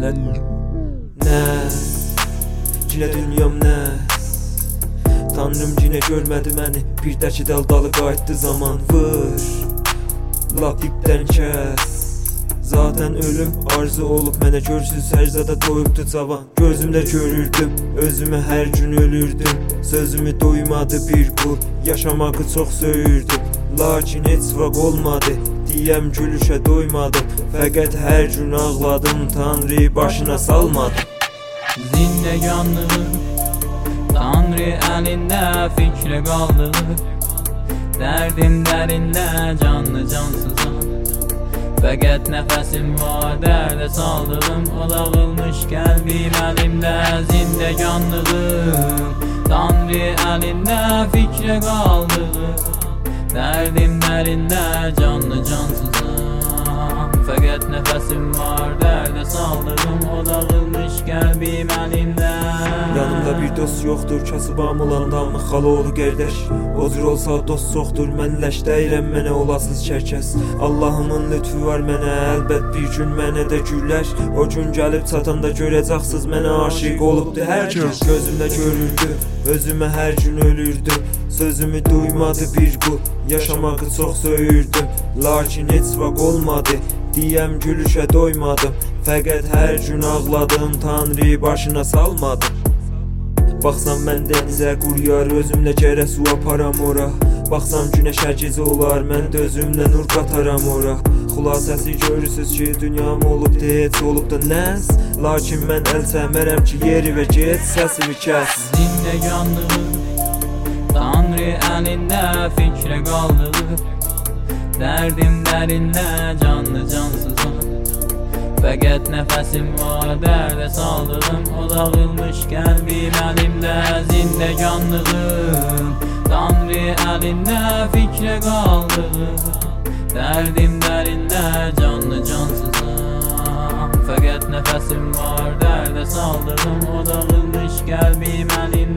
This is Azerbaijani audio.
Nəs, cinə dünyam nəs. Tanrım cinə görmədi məni, bir də ki daldalı qayıtdı zaman. Vır, lap dipdən kəs. Zaten ölüm arzu olub mənə, görsüz hərzada doyubdu cavan. Gözümdə görürdüm, özümü hər gün ölürdüm. Sözümü doymadı bir qul, yaşamağı çox söyürdüm. Lakin heç vaxt olmadı, deyəm gülüşə doymadım. Fəqət hər gün ağladım, Tanrı başına salmadım. Zindeganlığı Tanrı əlində fikrə qaldı. Dərdim dərində, canlı cansızam. Fəqət nəfəsim var, dərdə saldığım. O dağılmış qəlbim əlimdə. Zindeganlığım Tanrı əlində fikrə qaldı. Dərdim dərində, canlı cansızam. Fəqət nəfəsim var, dərdə saldığım. O dağılmış qəlbim əlimdə. Yanımda bir dost yoxdur, kasıbam olanda xaloğlu qardaş. O cür olsa dost çoxdur, mən ləş deyirəm mənə olasız kərkəs. Allahımın lütfü var mənə, əlbət bir gün mənə də gülər. O gün gəlib çatanda görəcəksiniz, mənə aşiq olubdu hər kəs. Gözümdə görürdü, özümə hər gün ölürdüm. Sözümü duymadı bir qul, yaşamağı çox söyürdüm. Lakin heç vaxt olmadı, deyəm gülüşə doymadım. Fəqət hər gün ağladım, Tanrı başına salmadım. Baxsam mən dənizə quruyar, özümlə gərə su aparam ora. Baxsam günəşə gecə olar, mən də özümlə nur qataram ora. Xülasəsi görürsüz ki, dünyam olub heç olub da nəs. Lakin mən əl çəmərəm ki, yeri və get səsimi kəs. Zindeganlığı Tanrı əlində fikrə qaldı. Dərdim dərində, canlı cansızam. Fəqət nəfəsim var, dərdə saldığım. O dağılmış qəlbim əlimdə. Zindeganlığım Tanrı əlində fikrə qaldı. Dərdim dərində, canlı cansızam. Fəqət nəfəsim var, dərdə saldığım. O dağılmış qəlbim əlimdə.